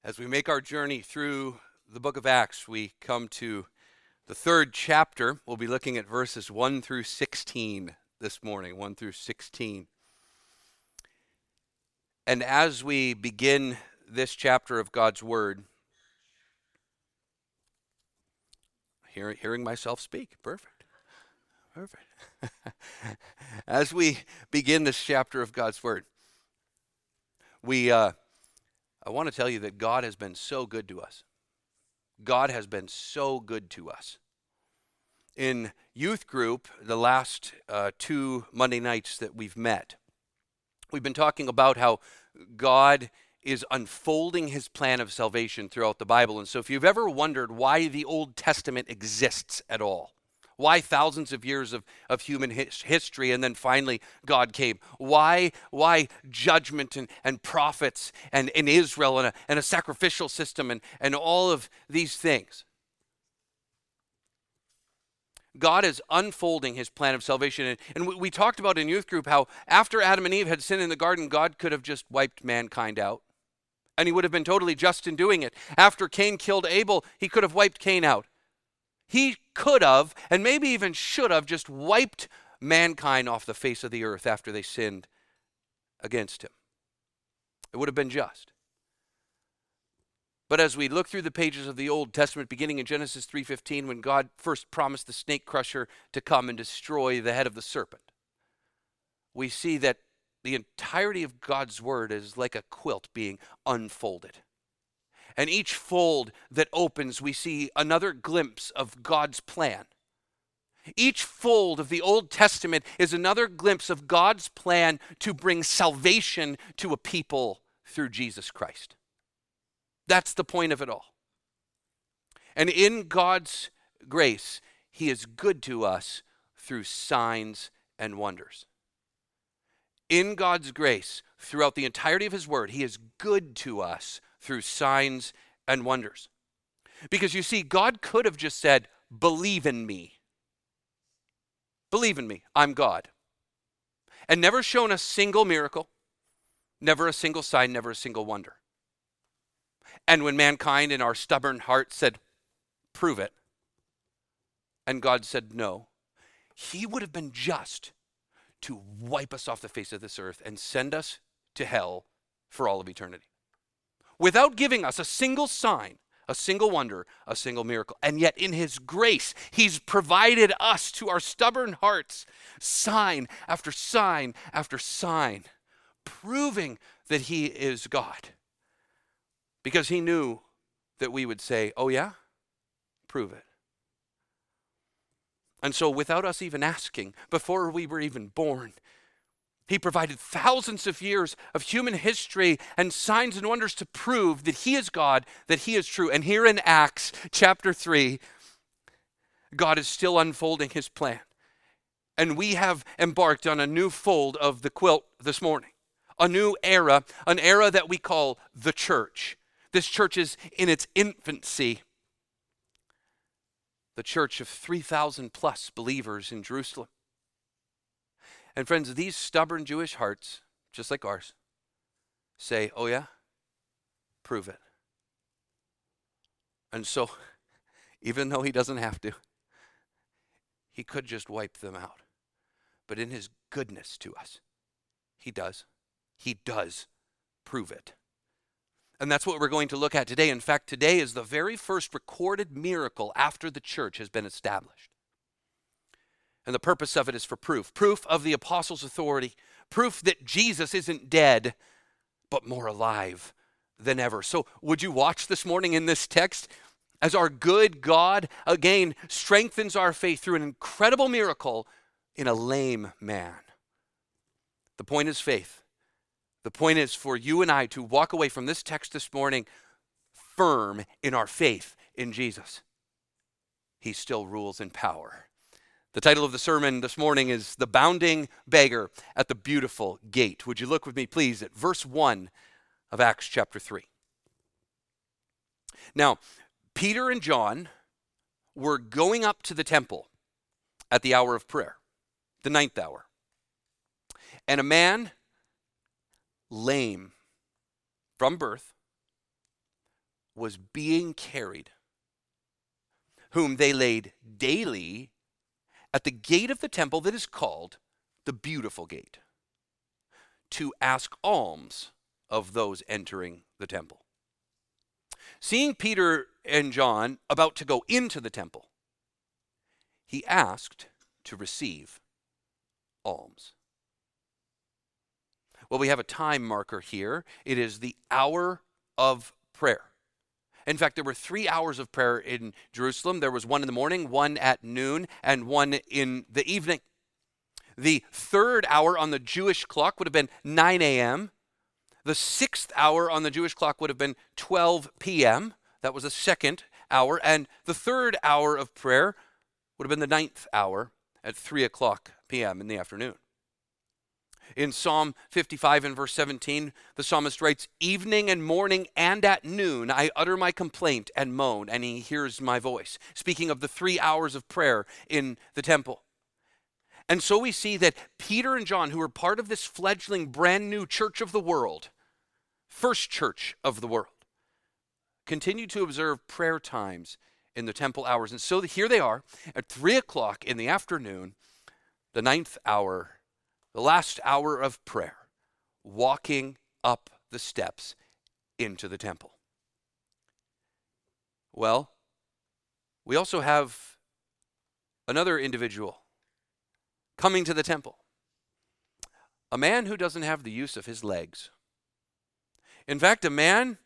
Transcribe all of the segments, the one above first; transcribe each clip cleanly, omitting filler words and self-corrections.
As we make our journey through the book of Acts, we come to the third chapter. We'll be looking at verses 1 through 16 this morning, 1 through 16. And as we begin this chapter of God's Word, hearing myself speak, perfect. As we begin this chapter of God's Word, I want to tell you that God has been so good to us. God has been so good to us. In youth group, the last two Monday nights that we've met, we've been talking about how God is unfolding his plan of salvation throughout the Bible. And so if you've ever wondered why the Old Testament exists at all, why thousands of years of human history and then finally God came? Why judgment and prophets and in Israel and a sacrificial system and all of these things? God is unfolding his plan of salvation. And we talked about in youth group how after Adam and Eve had sinned in the garden, God could have just wiped mankind out. And he would have been totally just in doing it. After Cain killed Abel, he could have wiped Cain out. He could have, and maybe even should have, just wiped mankind off the face of the earth after they sinned against him. It would have been just. But as we look through the pages of the Old Testament, beginning in Genesis 3:15, when God first promised the snake crusher to come and destroy the head of the serpent, we see that the entirety of God's word is like a quilt being unfolded. And each fold that opens, we see another glimpse of God's plan. Each fold of the Old Testament is another glimpse of God's plan to bring salvation to a people through Jesus Christ. That's the point of it all. And in God's grace, he is good to us through signs and wonders. In God's grace, throughout the entirety of his word, he is good to us through signs and wonders. Because you see, God could have just said, believe in me. Believe in me, I'm God. And never shown a single miracle, never a single sign, never a single wonder. And when mankind in our stubborn hearts said, prove it, and God said no, he would have been just to wipe us off the face of this earth and send us to hell for all of eternity, without giving us a single sign, a single wonder, a single miracle. And yet in his grace, he's provided us, to our stubborn hearts, sign after sign after sign, proving that he is God. Because he knew that we would say, oh yeah? Prove it. And so without us even asking, before we were even born, he provided thousands of years of human history and signs and wonders to prove that he is God, that he is true. And here in Acts chapter 3, God is still unfolding his plan. And we have embarked on a new fold of the quilt this morning. A new era, an era that we call the church. This church is in its infancy. The church of 3,000 plus believers in Jerusalem. And friends, these stubborn Jewish hearts, just like ours, say, oh yeah? Prove it. And so, even though he doesn't have to, he could just wipe them out. But in his goodness to us, he does. He does prove it. And that's what we're going to look at today. In fact, today is the very first recorded miracle after the church has been established. And the purpose of it is for proof. Proof of the apostles' authority. Proof that Jesus isn't dead, but more alive than ever. So would you watch this morning in this text as our good God, again, strengthens our faith through an incredible miracle in a lame man. The point is faith. The point is for you and I to walk away from this text this morning firm in our faith in Jesus. He still rules in power. The title of the sermon this morning is The Bounding Beggar at the Beautiful Gate. Would you look with me, please, at verse 1 of Acts chapter 3. Now, Peter and John were going up to the temple at the hour of prayer, the ninth hour. And a man lame from birth, was being carried, whom they laid daily at the gate of the temple that is called the Beautiful Gate, to ask alms of those entering the temple. Seeing Peter and John about to go into the temple, he asked to receive alms. Well, we have a time marker here. It is the hour of prayer. In fact, there were 3 hours of prayer in Jerusalem. There was one in the morning, one at noon, and one in the evening. The third hour on the Jewish clock would have been 9 a.m. The 6th hour on the Jewish clock would have been 12 p.m. That was the second hour. And the third hour of prayer would have been the 9th hour at 3 o'clock p.m. in the afternoon. In Psalm 55 and verse 17, the psalmist writes, "Evening and morning and at noon I utter my complaint and moan, and he hears my voice." Speaking of the 3 hours of prayer in the temple. And so we see that Peter and John, who are part of this fledgling brand new church of the world, first church of the world, continue to observe prayer times in the temple hours. And so here they are at 3 o'clock in the afternoon, the 9th hour, the last hour of prayer, walking up the steps into the temple. Well, we also have another individual coming to the temple, a man who doesn't have the use of his legs. In fact, a man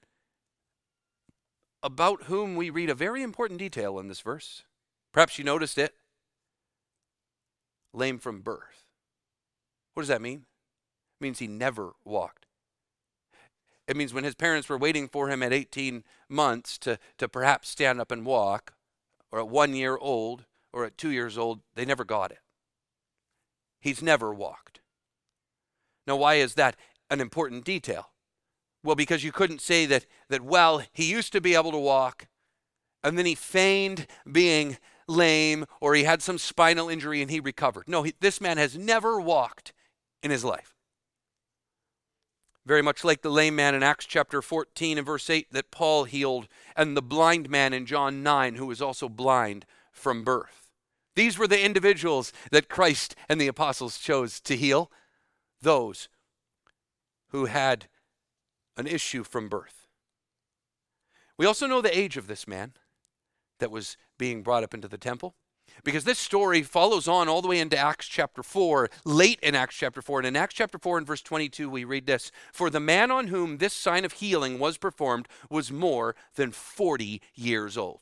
about whom we read a very important detail in this verse. Perhaps you noticed it. Lame from birth. What does that mean? It means he never walked. It means when his parents were waiting for him at 18 months to perhaps stand up and walk, or at 1 year old, or at 2 years old, they never got it. He's never walked. Now, why is that an important detail? Well, because you couldn't say that well, he used to be able to walk, and then he feigned being lame, or he had some spinal injury and he recovered. No, this man has never walked in his life. Very much like the lame man in Acts chapter 14 and verse 8 that Paul healed, and the blind man in John 9 who was also blind from birth. These were the individuals that Christ and the apostles chose to heal, those who had an issue from birth. We also know the age of this man that was being brought up into the temple, because this story follows on all the way into Acts chapter 4, late in Acts chapter 4. And in Acts chapter 4 and verse 22, we read this: "For the man on whom this sign of healing was performed was more than 40 years old."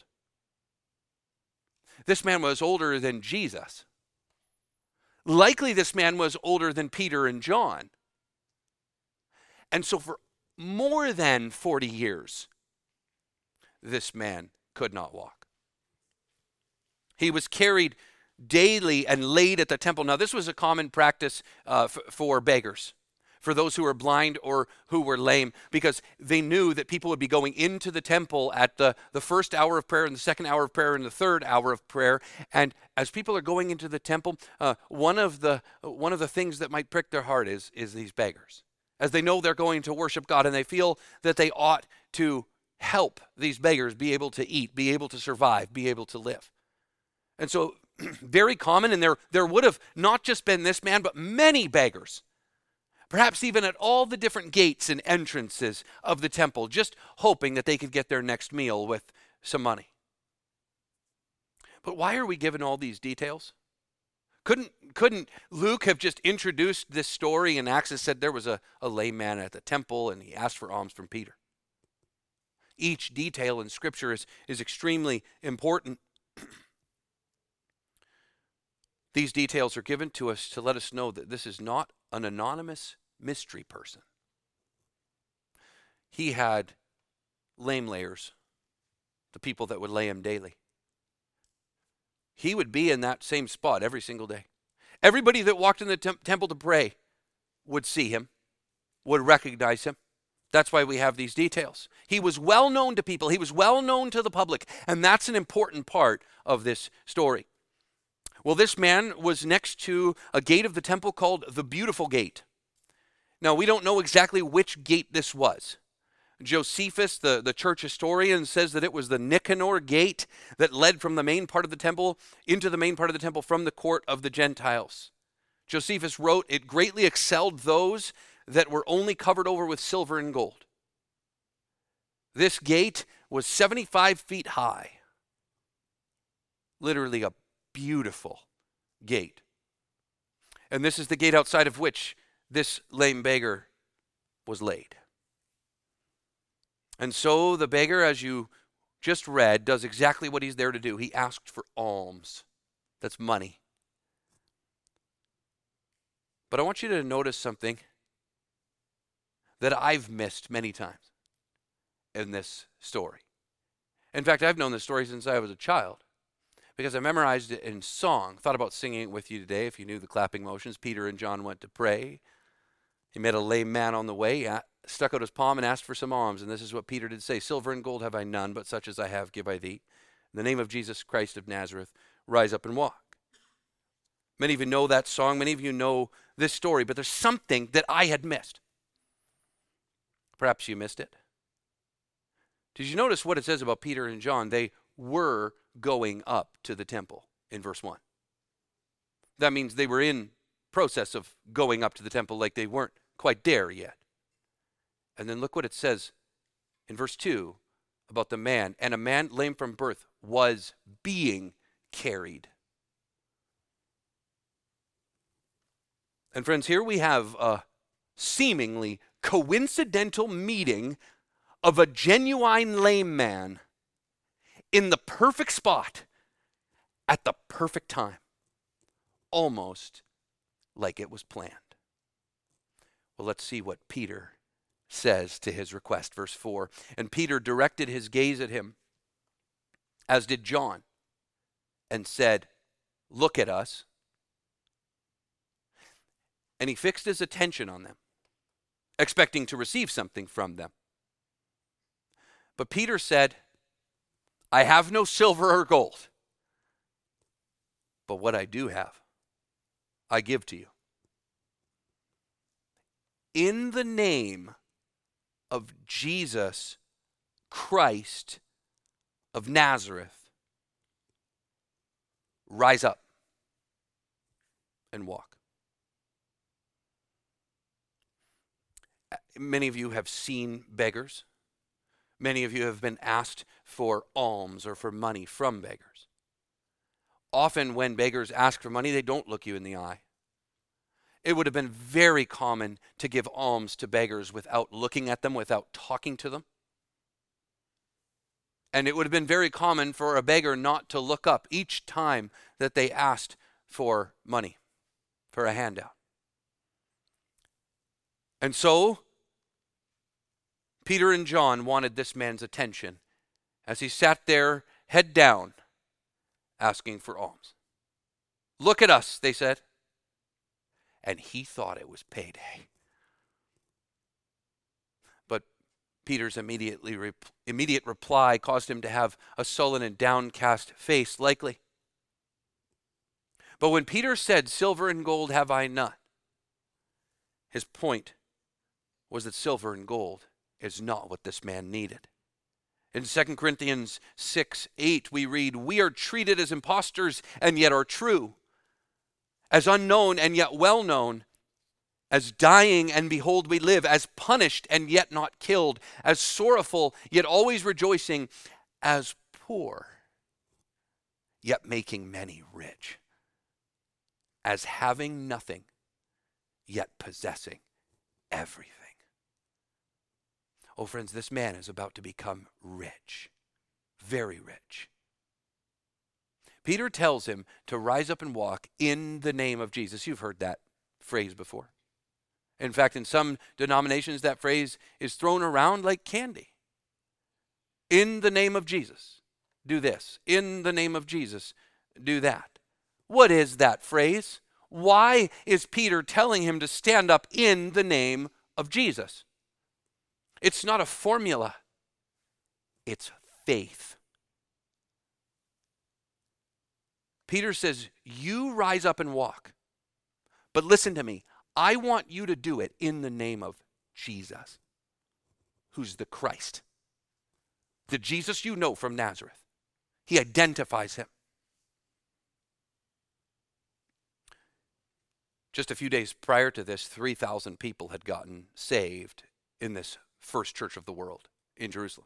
This man was older than Jesus. Likely this man was older than Peter and John. And so for more than 40 years, this man could not walk. He was carried daily and laid at the temple. Now, this was a common practice for beggars, for those who were blind or who were lame, because they knew that people would be going into the temple at the first hour of prayer and the second hour of prayer and the third hour of prayer. And as people are going into the temple, one of the things that might prick their heart is these beggars, as they know they're going to worship God, and they feel that they ought to help these beggars be able to eat, be able to survive, be able to live. And so very common, and there would have not just been this man, but many beggars, perhaps even at all the different gates and entrances of the temple, just hoping that they could get their next meal with some money. But why are we given all these details? Couldn't Luke have just introduced this story in Acts and said there was a lame man at the temple and he asked for alms from Peter? Each detail in Scripture is extremely important. These details are given to us to let us know that this is not an anonymous mystery person. He had lame layers, the people that would lay him daily. He would be in that same spot every single day. Everybody that walked in the temple to pray would see him, would recognize him. That's why we have these details. He was well known to people. He was well known to the public. And that's an important part of this story. Well, this man was next to a gate of the temple called the Beautiful Gate. Now, we don't know exactly which gate this was. Josephus, the church historian, says that it was the Nicanor gate that led from the main part of the temple into the main part of the temple from the court of the Gentiles. Josephus wrote, it greatly excelled those that were only covered over with silver and gold. This gate was 75 feet high. Literally a beautiful gate. And this is the gate outside of which this lame beggar was laid. And so the beggar, as you just read, does exactly what he's there to do. He asked for alms. That's money. But I want you to notice something that I've missed many times in this story. In fact, I've known this story since I was a child because I memorized it in song. Thought about singing it with you today if you knew the clapping motions. Peter and John went to pray. He met a lame man on the way, stuck out his palm and asked for some alms. And this is what Peter did say, silver and gold have I none, but such as I have give I thee. In the name of Jesus Christ of Nazareth, rise up and walk. Many of you know that song. Many of you know this story, but there's something that I had missed. Perhaps you missed it. Did you notice what it says about Peter and John? They were going up to the temple in verse 1. That means they were in process of going up to the temple, like they weren't quite there yet. And then look what it says in verse 2 about the man. And a man lame from birth was being carried. And friends, here we have a seemingly coincidental meeting of a genuine lame man in the perfect spot at the perfect time, almost like it was planned. Well, let's see what Peter says to his request. Verse 4, and Peter directed his gaze at him, as did John, and said, look at us. And he fixed his attention on them, expecting to receive something from them. But Peter said, I have no silver or gold, but what I do have, I give to you. In the name of Jesus Christ of Nazareth, rise up and walk. Many of you have seen beggars. Many of you have been asked for alms or for money from beggars. Often when beggars ask for money, they don't look you in the eye. It would have been very common to give alms to beggars without looking at them, without talking to them. And it would have been very common for a beggar not to look up each time that they asked for money, for a handout. And so, Peter and John wanted this man's attention as he sat there, head down, asking for alms. Look at us, they said. And he thought it was payday. But Peter's immediate reply caused him to have a sullen and downcast face, likely. But when Peter said, silver and gold have I none, his point was that silver and gold is not what this man needed. In 2 Corinthians 6:8, we read, we are treated as impostors and yet are true, as unknown and yet well known, as dying and behold we live, as punished and yet not killed, as sorrowful yet always rejoicing, as poor yet making many rich, as having nothing yet possessing everything. Oh, friends, this man is about to become rich, very rich. Peter tells him to rise up and walk in the name of Jesus. You've heard that phrase before. In fact, in some denominations, that phrase is thrown around like candy. In the name of Jesus, do this. In the name of Jesus, do that. What is that phrase? Why is Peter telling him to stand up in the name of Jesus? It's not a formula. It's faith. Peter says, you rise up and walk. But listen to me. I want you to do it in the name of Jesus. who's the Christ. The Jesus you know from Nazareth. He identifies him. Just a few days prior to this, 3,000 people had gotten saved in this first church of the world in Jerusalem.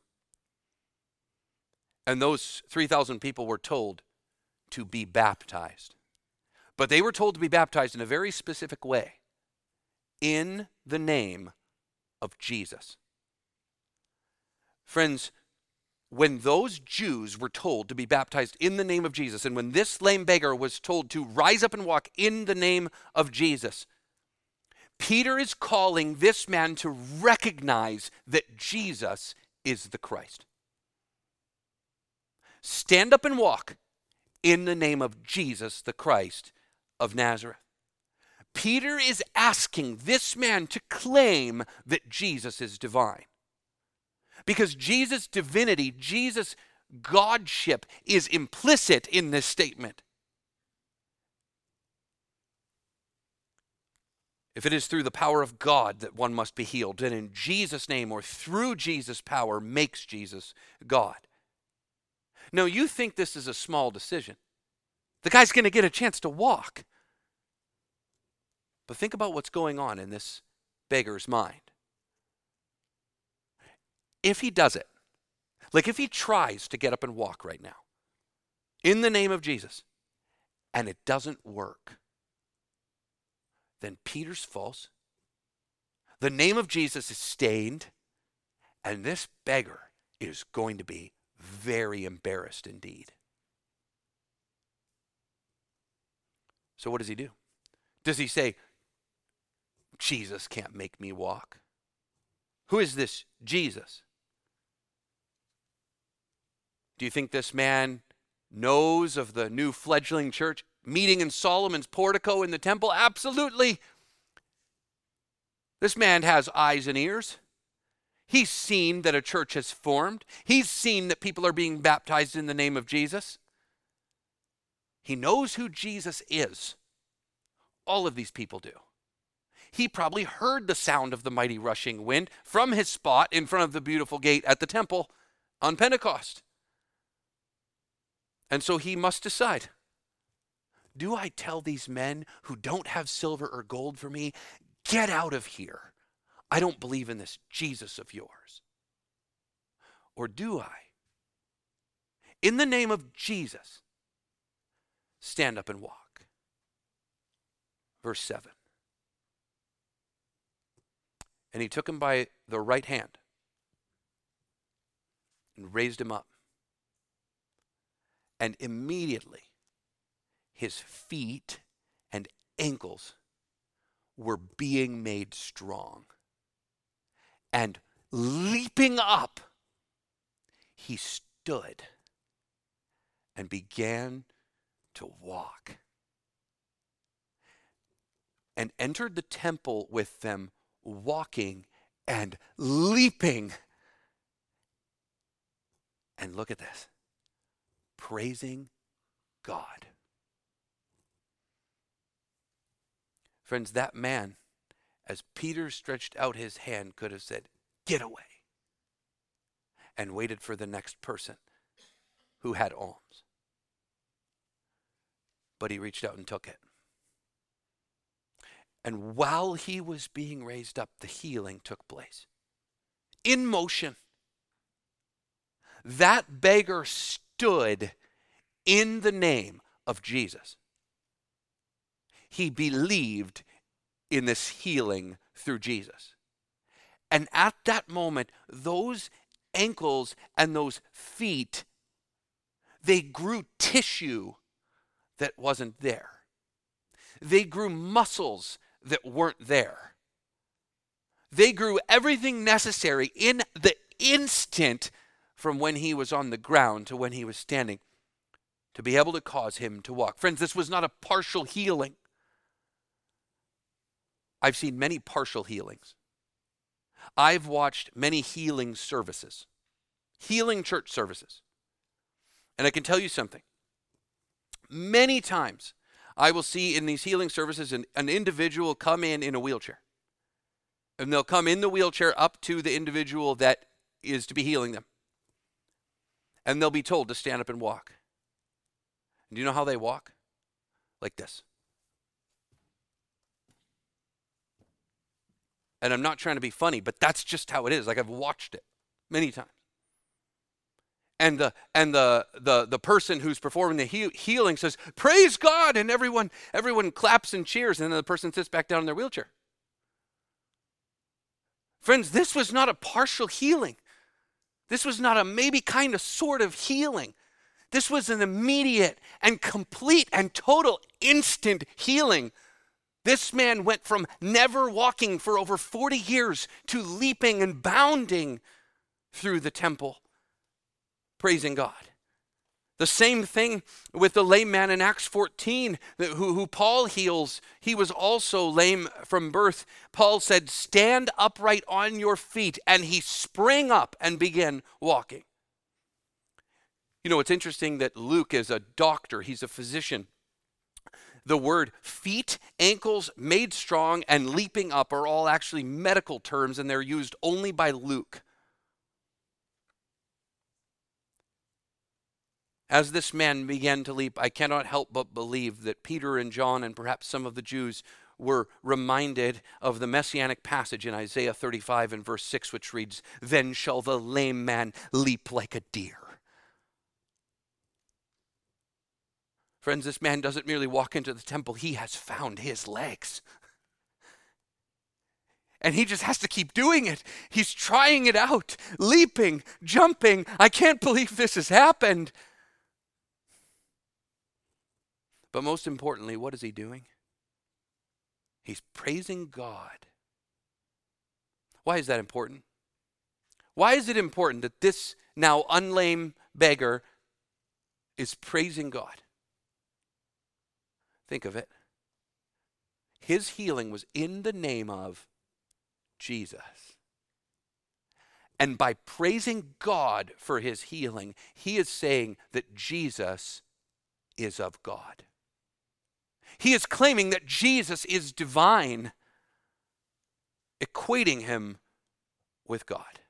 And those 3,000 people were told to be baptized. But they were told to be baptized in a very specific way. In the name of Jesus. Friends, when those Jews were told to be baptized in the name of Jesus, and when this lame beggar was told to rise up and walk in the name of Jesus, Peter is calling this man to recognize that Jesus is the Christ. Stand up and walk in the name of Jesus, the Christ of Nazareth. Peter is asking this man to claim that Jesus is divine. Because Jesus' divinity, Jesus' godship is implicit in this statement. If it is through the power of God that one must be healed, then in Jesus' name or through Jesus' power makes Jesus God. Now, you think this is a small decision. The guy's going to get a chance to walk. But think about what's going on in this beggar's mind. If he does it, like if he tries to get up and walk right now, in the name of Jesus, and it doesn't work, then Peter's false. The name of Jesus is stained, and this beggar is going to be very embarrassed indeed. So what does he do? Does he say, Jesus can't make me walk? Who is this Jesus? Do you think this man knows of the new fledgling church meeting in Solomon's portico in the temple? Absolutely. This man has eyes and ears. He's seen that a church has formed. He's seen that people are being baptized in the name of Jesus. He knows who Jesus is. All of these people do. He probably heard the sound of the mighty rushing wind from his spot in front of the beautiful gate at the temple on Pentecost. And so he must decide, do I tell these men who don't have silver or gold for me, get out of here? I don't believe in this Jesus of yours. Or do I, in the name of Jesus, stand up and walk? Verse 7. And he took him by the right hand and raised him up. And immediately his feet and ankles were being made strong. And leaping up, he stood and began to walk. And entered the temple with them, walking and leaping. And look at this. Praising God. Friends, that man, as Peter stretched out his hand, could have said, get away, and waited for the next person who had alms. But he reached out and took it. And while he was being raised up, the healing took place. In motion. That beggar stood in the name of Jesus. He believed in this healing through Jesus. And at that moment, those ankles and those feet, they grew tissue that wasn't there. They grew muscles that weren't there. They grew everything necessary in the instant from when he was on the ground to when he was standing to be able to cause him to walk. Friends, this was not a partial healing. I've seen many partial healings. I've watched many healing services, healing church services. And I can tell you something. Many times I will see in these healing services an individual come in a wheelchair. And they'll come in the wheelchair up to the individual that is to be healing them. And they'll be told to stand up and walk. And do you know how they walk? Like this. And I'm not trying to be funny, but that's just how it is. Like, I've watched it many times. And the person who's performing the healing says, "Praise God," and everyone claps and cheers, and then the person sits back down in their wheelchair. Friends, this was not a partial healing. This was not a maybe kind of sort of healing. This was an immediate and complete and total instant healing. This man went from never walking for over 40 years to leaping and bounding through the temple, praising God. The same thing with the lame man in Acts 14 who Paul heals. He was also lame from birth. Paul said, "Stand upright on your feet," and he sprang up and began walking. You know, it's interesting that Luke is a doctor. He's a physician. The word feet, ankles, made strong, and leaping up are all actually medical terms, and they're used only by Luke. As this man began to leap, I cannot help but believe that Peter and John and perhaps some of the Jews were reminded of the messianic passage in Isaiah 35 and verse 6, which reads, "Then shall the lame man leap like a deer." Friends, this man doesn't merely walk into the temple, he has found his legs. And he just has to keep doing it. He's trying it out, leaping, jumping. I can't believe this has happened. But most importantly, what is he doing? He's praising God. Why is that important? Why is it important that this now unlame beggar is praising God? Think of it. His healing was in the name of Jesus. And by praising God for his healing, he is saying that Jesus is of God. He is claiming that Jesus is divine, equating him with God.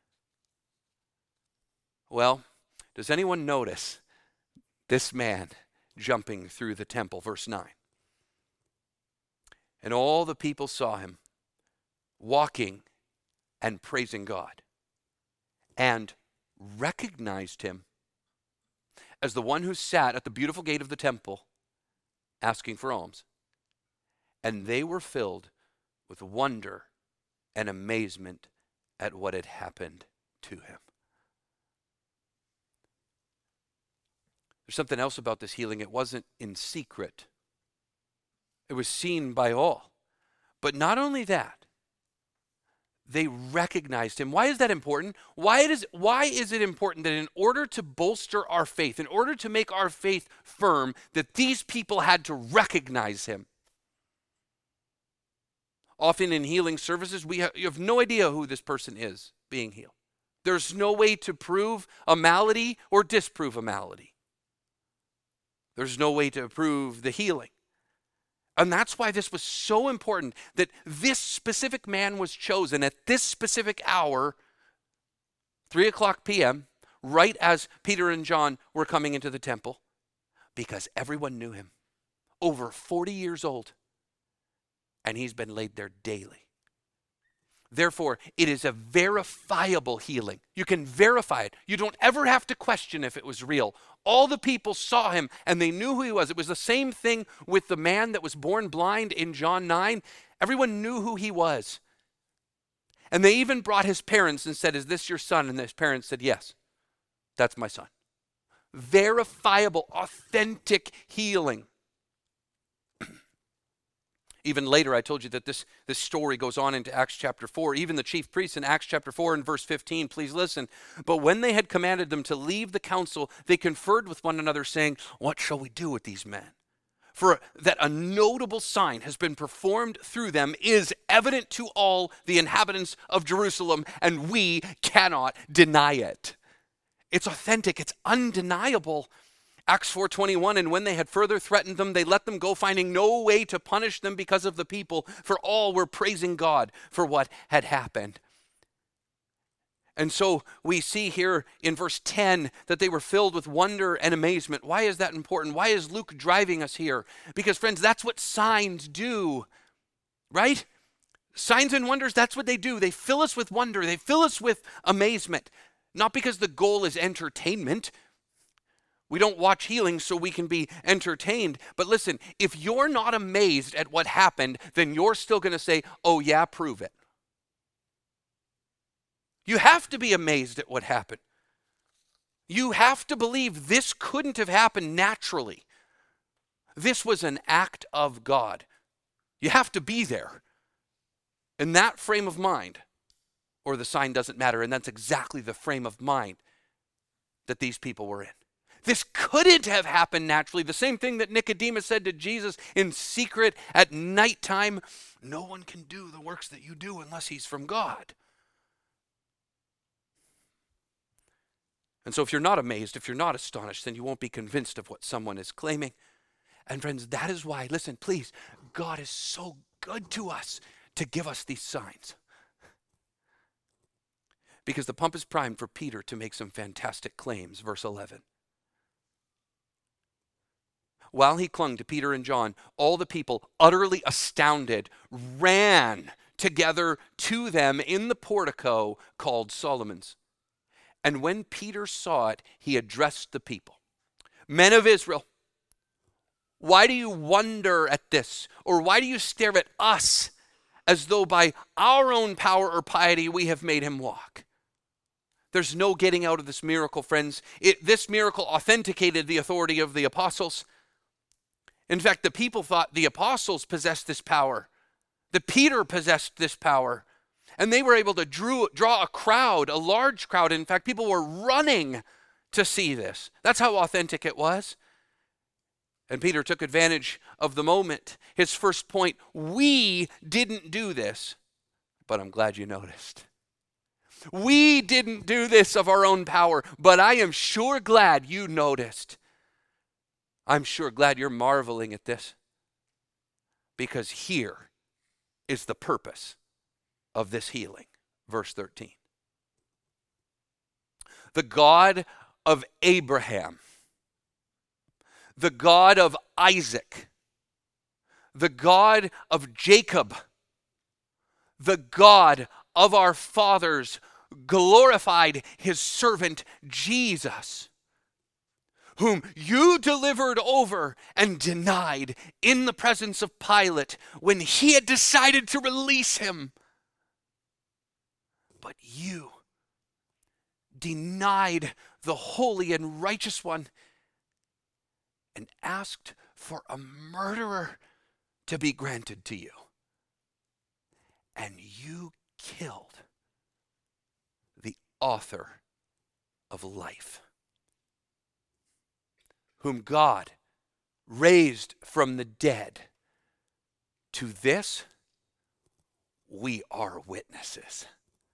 Well, does anyone notice this man jumping through the temple? Verse 9. And all the people saw him walking and praising God, and recognized him as the one who sat at the beautiful gate of the temple asking for alms. And they were filled with wonder and amazement at what had happened to him. There's something else about this healing. It wasn't in secret. It was seen by all. But not only that, they recognized him. Why is that important? Why is it important that in order to bolster our faith, in order to make our faith firm, that these people had to recognize him? Often in healing services, you have no idea who this person is being healed. There's no way to prove a malady or disprove a malady. There's no way to prove the healing. And that's why this was so important, that this specific man was chosen at this specific hour, 3:00 p.m., right as Peter and John were coming into the temple, because everyone knew him. Over 40 years old, and he's been laid there daily. Therefore, it is a verifiable healing. You can verify it. You don't ever have to question if it was real. All the people saw him and they knew who he was. It was the same thing with the man that was born blind in John 9. Everyone knew who he was. And they even brought his parents and said, "Is this your son?" And his parents said, "Yes, that's my son." Verifiable, authentic healing. Even later, I told you that this story goes on into Acts chapter 4. Even the chief priests in Acts chapter 4 and verse 15, please listen. "But when they had commanded them to leave the council, they conferred with one another, saying, 'What shall we do with these men? For that a notable sign has been performed through them is evident to all the inhabitants of Jerusalem, and we cannot deny it.'" It's authentic. It's undeniable. Acts 4:21, and when they had further threatened them, they let them go, finding no way to punish them because of the people, for all were praising God for what had happened. And so we see here in verse 10 that they were filled with wonder and amazement. Why is that important? Why is Luke driving us here? Because, friends, that's what signs do, right? Signs and wonders, that's what they do. They fill us with wonder. They fill us with amazement. Not because the goal is entertainment. We don't watch healing so we can be entertained. But listen, if you're not amazed at what happened, then you're still going to say, oh yeah, prove it. You have to be amazed at what happened. You have to believe this couldn't have happened naturally. This was an act of God. You have to be there in that frame of mind, or the sign doesn't matter. And that's exactly the frame of mind that these people were in. This couldn't have happened naturally. The same thing that Nicodemus said to Jesus in secret at nighttime. No one can do the works that you do unless he's from God. And so if you're not amazed, if you're not astonished, then you won't be convinced of what someone is claiming. And friends, that is why, listen, please, God is so good to us to give us these signs. Because the pump is primed for Peter to make some fantastic claims. Verse 11. While he clung to Peter and John, all the people, utterly astounded, ran together to them in the portico called Solomon's. And when Peter saw it, he addressed the people. Men of Israel, why do you wonder at this? Or why do you stare at us as though by our own power or piety we have made him walk? There's no getting out of this miracle, friends. This miracle authenticated the authority of the apostles. In fact, the people thought the apostles possessed this power, that Peter possessed this power. And they were able to draw a crowd, a large crowd. In fact, people were running to see this. That's how authentic it was. And Peter took advantage of the moment. His first point, we didn't do this, but I'm glad you noticed. We didn't do this of our own power, but I am sure glad you noticed. I'm sure glad you're marveling at this, because here is the purpose of this healing. Verse 13. The God of Abraham, the God of Isaac, the God of Jacob, the God of our fathers glorified his servant Jesus, whom you delivered over and denied in the presence of Pilate when he had decided to release him. But you denied the holy and righteous one and asked for a murderer to be granted to you. And you killed the author of life, whom God raised from the dead. To this we are witnesses.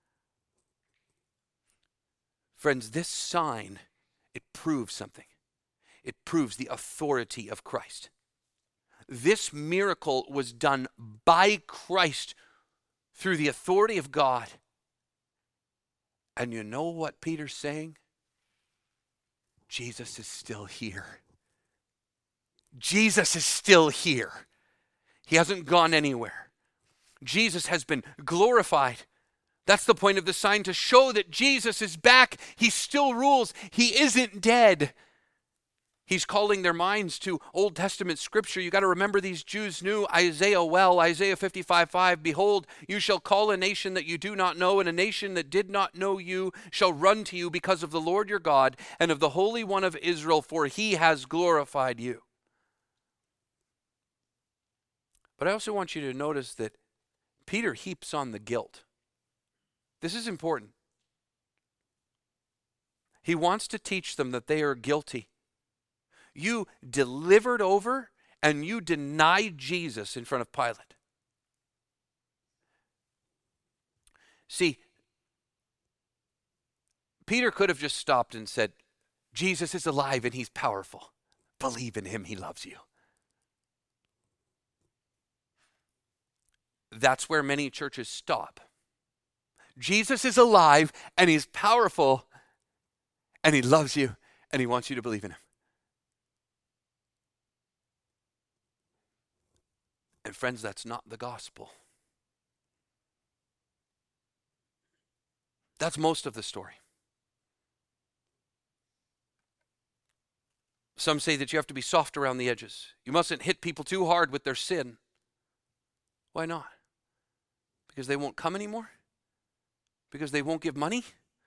Friends, this sign, it proves something. It proves the authority of Christ. This miracle was done by Christ through the authority of God. And you know what Peter's saying? Jesus is still here. Jesus is still here. He hasn't gone anywhere. Jesus has been glorified. That's the point of the sign, to show that Jesus is back. He still rules. He isn't dead. He's calling their minds to Old Testament scripture. You got to remember, these Jews knew Isaiah well. Isaiah 55:5, behold, you shall call a nation that you do not know, and a nation that did not know you shall run to you because of the Lord your God and of the Holy One of Israel, for he has glorified you. But I also want you to notice that Peter heaps on the guilt. This is important. He wants to teach them that they are guilty. You delivered over and you denied Jesus in front of Pilate. See, Peter could have just stopped and said, Jesus is alive and he's powerful. believe in him. He loves you. That's where many churches stop. Jesus is alive and he's powerful and he loves you and he wants you to believe in him. And friends, that's not the gospel. That's most of the story. Some say that you have to be soft around the edges. You mustn't hit people too hard with their sin. Why not? Because they won't come anymore? Because they won't give money?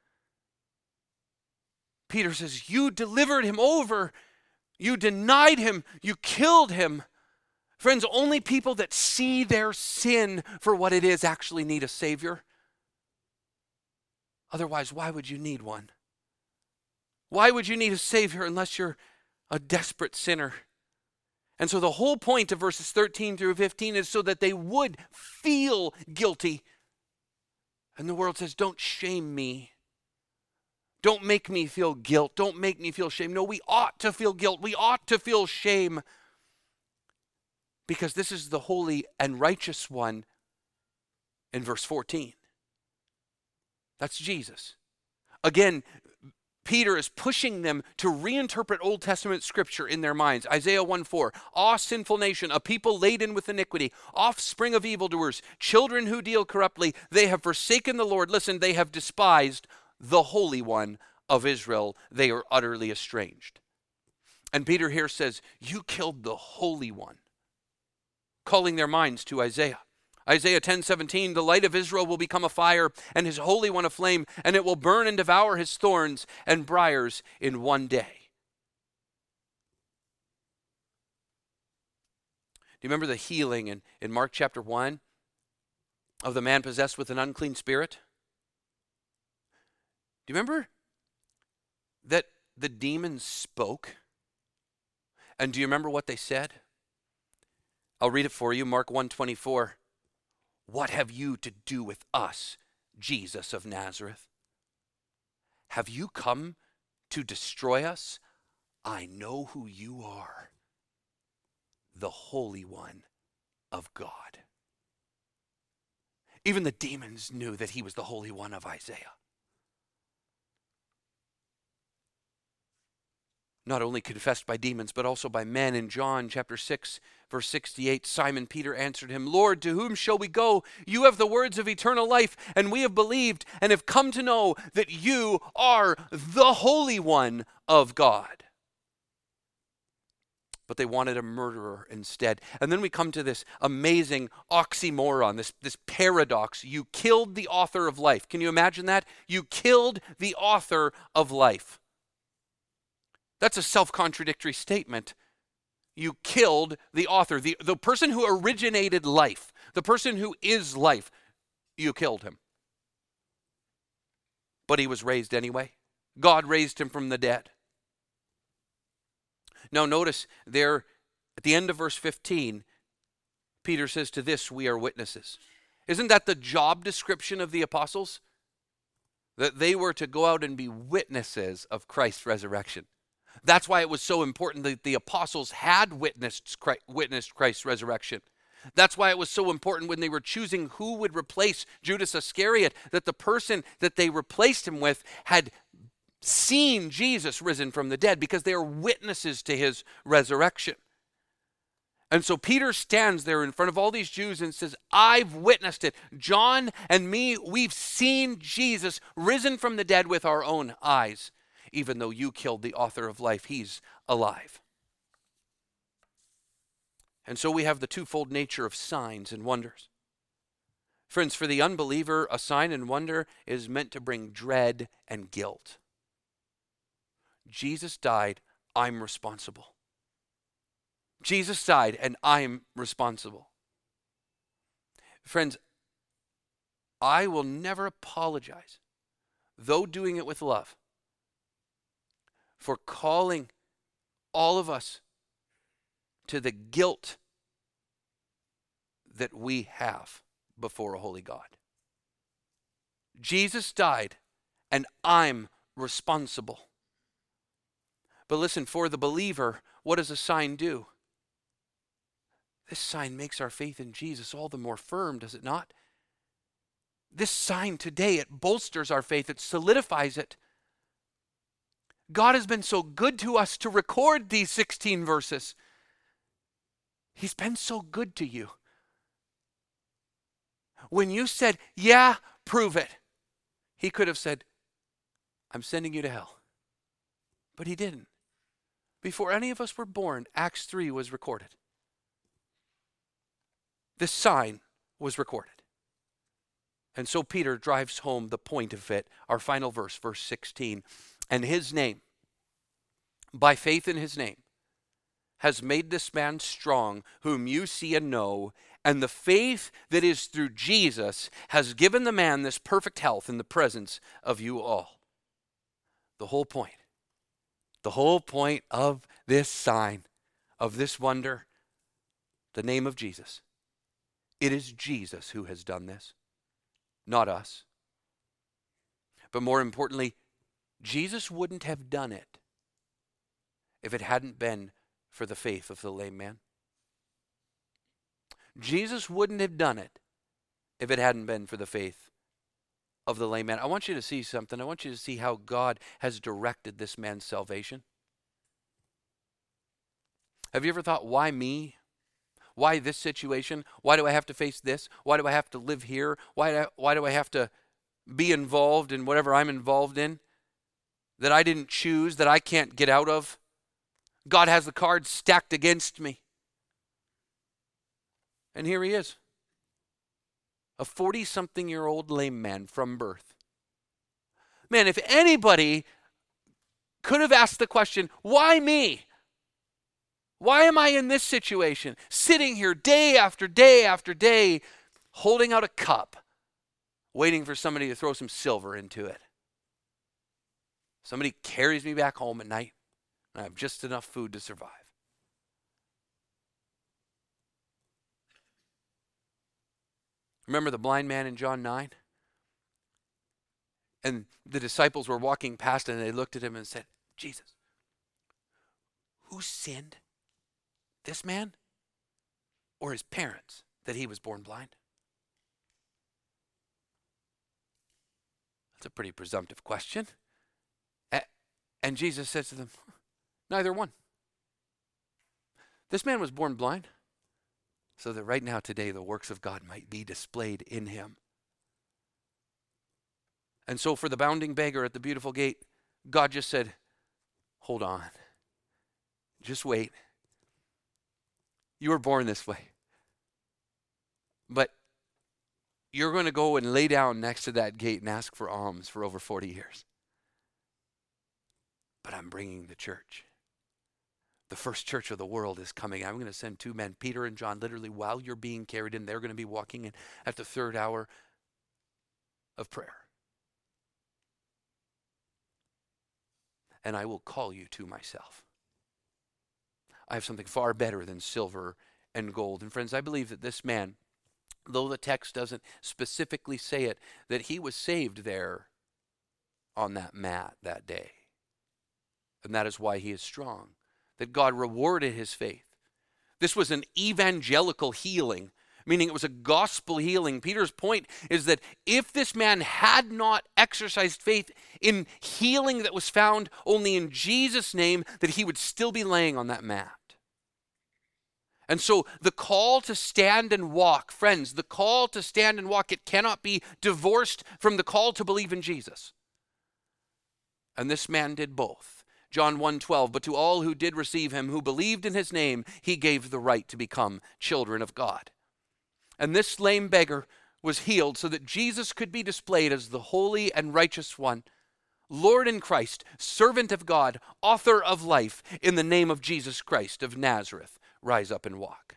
Peter says, you delivered him over. You denied him. You killed him. Friends, only people that see their sin for what it is actually need a Savior. Otherwise, why would you need one? Why would you need a Savior unless you're a desperate sinner? And so the whole point of verses 13 through 15 is so that they would feel guilty. And the world says, don't shame me. Don't make me feel guilt. Don't make me feel shame. No, we ought to feel guilt. We ought to feel shame. Because this is the holy and righteous one in verse 14. That's Jesus. Again, Peter is pushing them to reinterpret Old Testament scripture in their minds. Isaiah 1:4, "Ah, sinful nation, a people laden with iniquity, offspring of evildoers, children who deal corruptly, they have forsaken the Lord." Listen, they have despised the Holy One of Israel. They are utterly estranged. And Peter here says, you killed the Holy One, calling their minds to Isaiah. Isaiah 10:17, "The light of Israel will become a fire, and his Holy One a flame, and it will burn and devour his thorns and briars in one day." Do you remember the healing in Mark chapter 1 of the man possessed with an unclean spirit? Do you remember that the demons spoke? And do you remember what they said? I'll read it for you, Mark 1:24. "What have you to do with us, Jesus of Nazareth? Have you come to destroy us? I know who you are, the Holy One of God." Even the demons knew that he was the Holy One of Isaiah. Not only confessed by demons, but also by men. In John chapter 6, verse 68, Simon Peter answered him, "Lord, to whom shall we go? You have the words of eternal life, and we have believed and have come to know that you are the Holy One of God." But they wanted a murderer instead. And then we come to this amazing oxymoron, this paradox. You killed the author of life. Can you imagine that? You killed the author of life. That's a self-contradictory statement. You killed the author, the person who originated life, the person who is life. You killed him. But he was raised anyway. God raised him from the dead. Now notice there at the end of verse 15, Peter says, "To this we are witnesses." Isn't that the job description of the apostles? That they were to go out and be witnesses of Christ's resurrection. That's why it was so important that the apostles had witnessed Christ's resurrection. That's why it was so important when they were choosing who would replace Judas Iscariot, that the person that they replaced him with had seen Jesus risen from the dead, because they are witnesses to his resurrection. And so Peter stands there in front of all these Jews and says, "I've witnessed it. John and me, we've seen Jesus risen from the dead with our own eyes. Even though you killed the author of life, he's alive." And so we have the twofold nature of signs and wonders. Friends, for the unbeliever, a sign and wonder is meant to bring dread and guilt. Jesus died, I'm responsible. Jesus died, and I'm responsible. Friends, I will never apologize, though doing it with love, for calling all of us to the guilt that we have before a holy God. Jesus died, and I'm responsible. But listen, for the believer, what does a sign do? This sign makes our faith in Jesus all the more firm, does it not? This sign today, it bolsters our faith. It solidifies it. God has been so good to us to record these 16 verses. He's been so good to you. When you said, yeah, prove it, he could have said, I'm sending you to hell. But he didn't. Before any of us were born, Acts 3 was recorded. This sign was recorded. And so Peter drives home the point of it, our final verse, verse 16. And his name, by faith in his name, has made this man strong, whom you see and know, and the faith that is through Jesus has given the man this perfect health in the presence of you all. The whole point of this sign, of this wonder, the name of Jesus. It is Jesus who has done this, not us. But more importantly, Jesus wouldn't have done it if it hadn't been for the faith of the lame man. Jesus wouldn't have done it if it hadn't been for the faith of the lame man. I want you to see something. I want you to see how God has directed this man's salvation. Have you ever thought, why me? Why this situation? Why do I have to face this? Why do I have to live here? Why do I have to be involved in whatever I'm involved in that I didn't choose, that I can't get out of? God has the cards stacked against me. And here he is, a 40-something-year-old lame man from birth. Man, if anybody could have asked the question, why me? Why am I in this situation? Sitting here day after day after day, holding out a cup, waiting for somebody to throw some silver into it. Somebody carries me back home at night, and I have just enough food to survive. Remember the blind man in John 9? And the disciples were walking past and they looked at him and said, Jesus, who sinned? This man or his parents that he was born blind? That's a pretty presumptive question. And Jesus says to them, neither one. This man was born blind so that right now today the works of God might be displayed in him. And so for the bounding beggar at the beautiful gate, God just said, hold on. Just wait. You were born this way. But you're going to go and lay down next to that gate and ask for alms for over 40 years. But I'm bringing the church. The first church of the world is coming. I'm going to send two men, Peter and John, literally while you're being carried in. They're going to be walking in at the third hour of prayer. And I will call you to myself. I have something far better than silver and gold. And friends, I believe that this man, though the text doesn't specifically say it, that he was saved there on that mat that day. And that is why he is strong. That God rewarded his faith. This was an evangelical healing, meaning it was a gospel healing. Peter's point is that if this man had not exercised faith in healing that was found only in Jesus' name, that he would still be laying on that mat. And so the call to stand and walk, friends, the call to stand and walk, it cannot be divorced from the call to believe in Jesus. And this man did both. John 1:12, but to all who did receive him, who believed in his name, he gave the right to become children of God. And this lame beggar was healed so that Jesus could be displayed as the holy and righteous one, Lord in Christ, servant of God, author of life, in the name of Jesus Christ of Nazareth. Rise up and walk.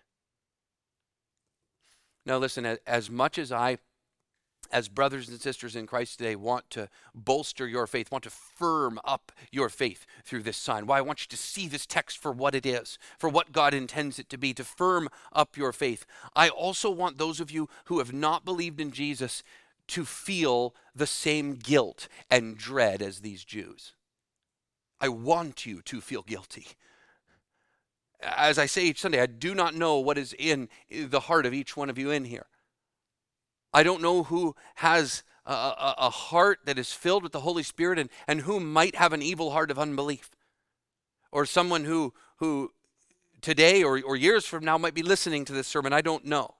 Now listen, as much as I, as brothers and sisters in Christ today, want to bolster your faith, want to firm up your faith through this sign. Why? I want you to see this text for what it is, for what God intends it to be, to firm up your faith. I also want those of you who have not believed in Jesus to feel the same guilt and dread as these Jews. I want you to feel guilty. As I say each Sunday, I do not know what is in the heart of each one of you in here. I don't know who has a heart that is filled with the Holy Spirit and who might have an evil heart of unbelief. Or someone who today or years from now might be listening to this sermon. I don't know.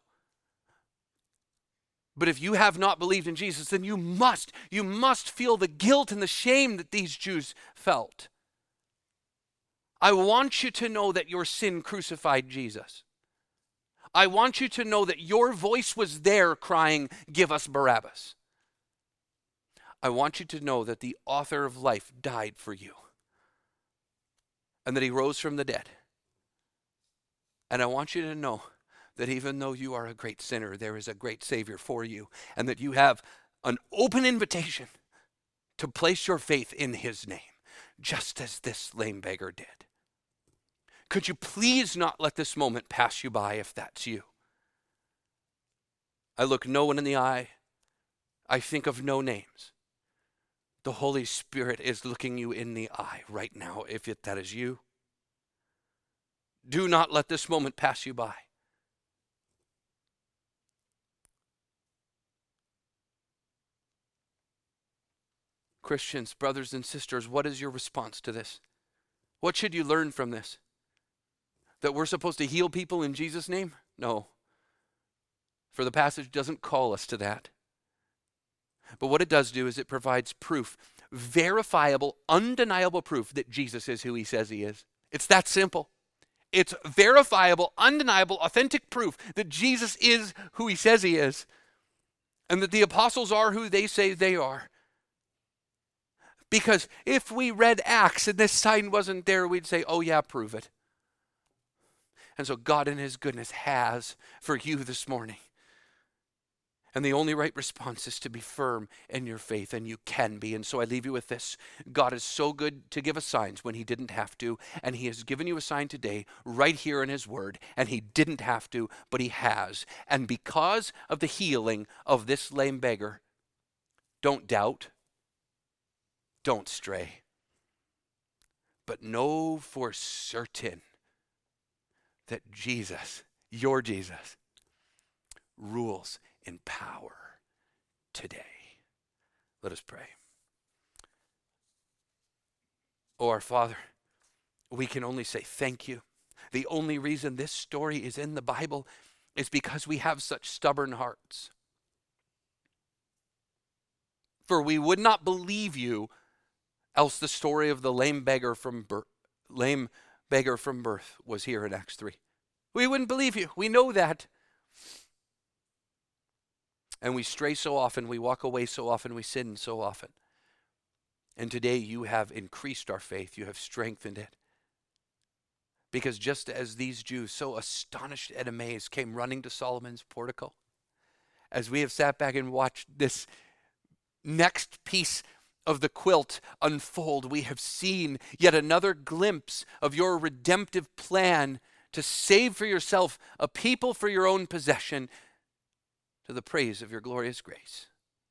But if you have not believed in Jesus, then you must feel the guilt and the shame that these Jews felt. I want you to know that your sin crucified Jesus. I want you to know that your voice was there crying, "Give us Barabbas." I want you to know that the author of life died for you and that he rose from the dead. And I want you to know that even though you are a great sinner, there is a great Savior for you, and that you have an open invitation to place your faith in his name, just as this lame beggar did. Could you please not let this moment pass you by if that's you? I look no one in the eye. I think of no names. The Holy Spirit is looking you in the eye right now if that is you. Do not let this moment pass you by. Christians, brothers and sisters, what is your response to this? What should you learn from this? That we're supposed to heal people in Jesus' name? No. For the passage doesn't call us to that. But what it does do is it provides proof, verifiable, undeniable proof that Jesus is who he says he is. It's that simple. It's verifiable, undeniable, authentic proof that Jesus is who he says he is, and that the apostles are who they say they are. Because if we read Acts and this sign wasn't there, we'd say, "Oh yeah, prove it." And so God in his goodness has for you this morning. And the only right response is to be firm in your faith, and you can be. And so I leave you with this. God is so good to give us signs when he didn't have to, and he has given you a sign today right here in his word, and he didn't have to, but he has. And because of the healing of this lame beggar, don't doubt, don't stray, but know for certain that Jesus, your Jesus, rules in power today. Let us pray. Oh, our Father, we can only say thank you. The only reason this story is in the Bible is because we have such stubborn hearts. For we would not believe you, else the story of the lame beggar from birth was here in Acts 3. We wouldn't believe you. We know that. And we stray so often, we walk away so often, we sin so often. And today you have increased our faith, you have strengthened it. Because just as these Jews, so astonished and amazed, came running to Solomon's portico, as we have sat back and watched this next piece of the quilt unfold, we have seen yet another glimpse of your redemptive plan to save for yourself a people for your own possession, to the praise of your glorious grace.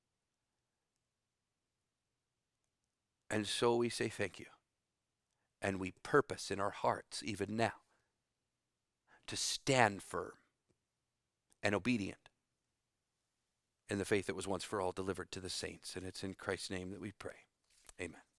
And so we say thank you. And we purpose in our hearts, even now, to stand firm and obedient in the faith that was once for all delivered to the saints. And it's in Christ's name that we pray. Amen.